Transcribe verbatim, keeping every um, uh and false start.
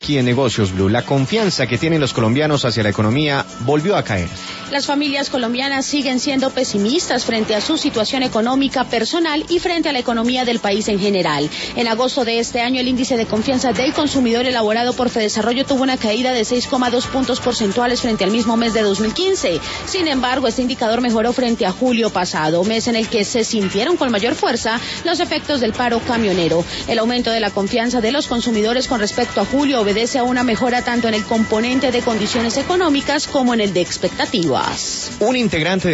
aquí en Negocios Blue. La confianza que tienen los colombianos hacia la economía volvió a caer. Las familias colombianas siguen siendo pesimistas frente a su situación económica personal y frente a la economía del país en general. En agosto de este año, el índice de confianza del consumidor elaborado por Fedesarrollo tuvo una caída de seis coma dos puntos porcentuales frente al mismo mes de dos mil quince. Sin embargo, este indicador mejoró frente a julio pasado, mes en el que se sintieron con mayor fuerza los efectos del paro camionero. El aumento de la confianza de los consumidores con respecto a julio obedece a una mejora tanto en el componente de condiciones económicas como en el de expectativas. Un integrante de